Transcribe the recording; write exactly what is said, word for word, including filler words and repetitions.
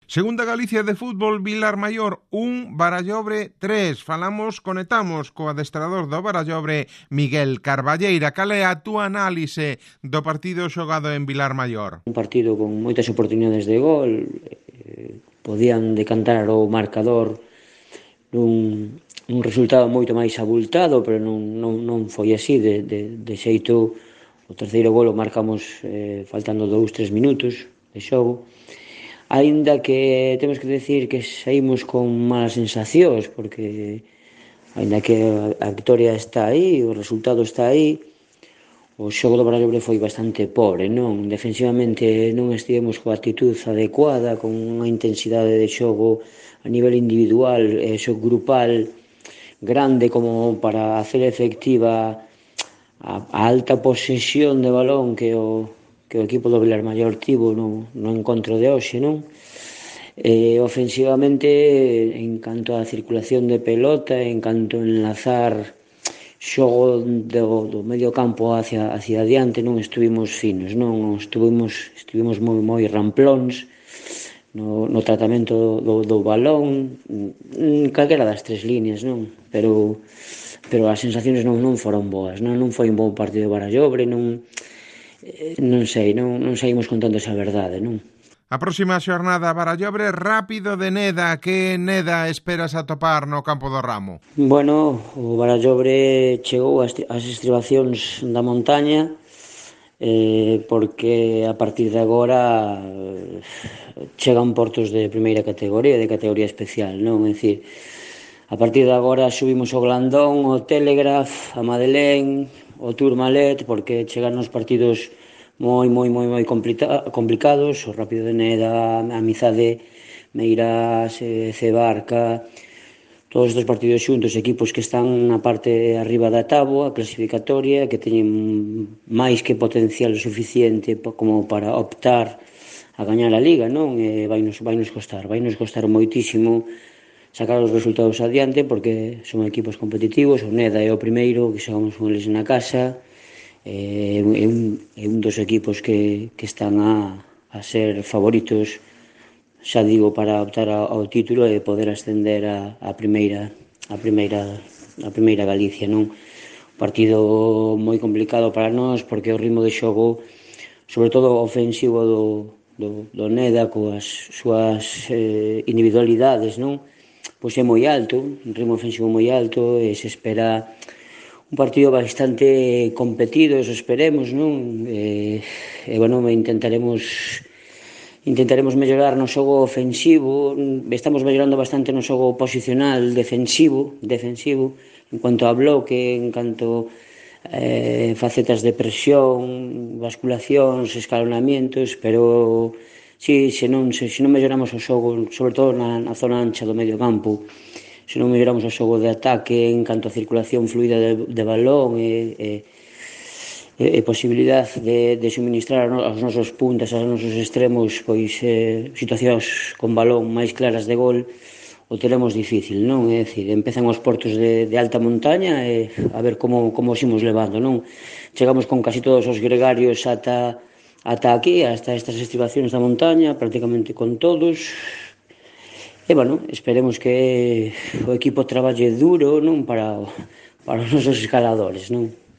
Segunda Galicia de fútbol, Vilar Maior un, Barallobre tres. Falamos, conectamos co adestrador do Barallobre, Miguel Carballeira. Cal é a túa análise do partido xogado en Vilar Maior? Un partido con moitas oportunidades de gol, eh, podían decantar o marcador nun, un resultado moito máis abultado, pero non, non, non foi así. De, de, de xeito, o terceiro gol o marcamos eh, faltando dous, tres minutos de xogo. Aínda que temos que decir que saímos con malas sensacións, porque aínda que a victoria está aí, o resultado está aí, o xogo do Barallobre foi bastante pobre, non? Defensivamente non estivemos coa actitud adecuada, con unha intensidade de xogo a nivel individual e xogo grupal grande como para hacer efectiva a, a alta posesión de balón que o que o equipo do Vilar Maior tivo no, no encontro de hoxe, non? Eh, ofensivamente, en canto á circulación de pelota, en canto a enlazar xogo do, do medio campo hacia, hacia adiante, non estuvimos finos, non? Estuvimos, estuvimos moi, moi ramplóns no, no tratamento do, do balón, calquera das tres líneas, non? Pero, pero as sensacións non, non foron boas, non? Non foi un bon partido de Barallobre, non... non sei, non, non saímos contando esa verdade, non? A próxima xornada, Barallobre Rápido de Neda. Que Neda esperas atopar no campo do Ramo? Bueno, o Barallobre chegou ás estribacións da montaña, eh, porque a partir de agora eh, chegan portos de primeira categoría, de categoría especial, non? É dicir, a partir de agora subimos o Glandón, o Telegraph, a Madeleine, o Tourmalet, porque chegan os partidos moi, moi, moi, moi complicados, o Rápido de Neda, a Amizade, Meirás, Cebarca, todos estes partidos xuntos, equipos que están na parte arriba da táboa clasificatoria, que teñen máis que potencial suficiente como para optar a gañar a Liga, non? E vai nos, vai nos costar, vai nos costar moitísimo sacar os resultados adiante, porque son equipos competitivos. O Neda é o primeiro, que xogamos con eles na casa, é un, é un dos equipos que, que están a, a ser favoritos, xa digo, para optar ao título e poder ascender a, a primeira a primeira a primeira Galicia, non? Un partido moi complicado para nós, porque o ritmo de xogo, sobre todo ofensivo do, do, do Neda, coas súas eh, individualidades, non? Pois é moi alto, un ritmo ofensivo moi alto, e se espera un partido bastante competido, eso esperemos, non? E, e bueno, intentaremos intentaremos mellorar no xogo ofensivo, estamos mellorando bastante no xogo posicional defensivo, defensivo, en cuanto a bloque, en canto eh, facetas de presión, basculacións, escalonamientos, pero si, se non, se, se non melloramos o xogo, sobre todo na, na zona ancha do medio campo, se non melloramos o xogo de ataque en canto a circulación fluida de, de balón e, e, e posibilidade de, de suministrar aos nosos puntas, aos nosos extremos, pois eh, situacións con balón máis claras de gol, o teremos difícil, non? É dicir, empezan os portos de, de alta montaña e a ver como, como os imos levando, non? Chegamos con casi todos os gregarios ata ata aquí, hasta estas estribacións da montaña, prácticamente con todos. E, bueno, esperemos que o equipo traballe duro, non, para, para os nosos escaladores, non?